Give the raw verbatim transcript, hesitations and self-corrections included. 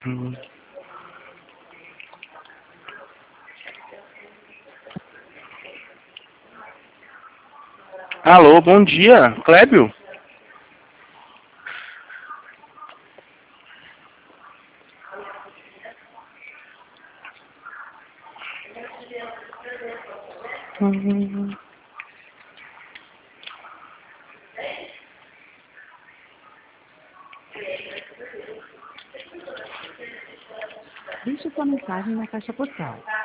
Hum. Alô, bom dia, Clébio? Hum. Deixe sua mensagem na caixa postal.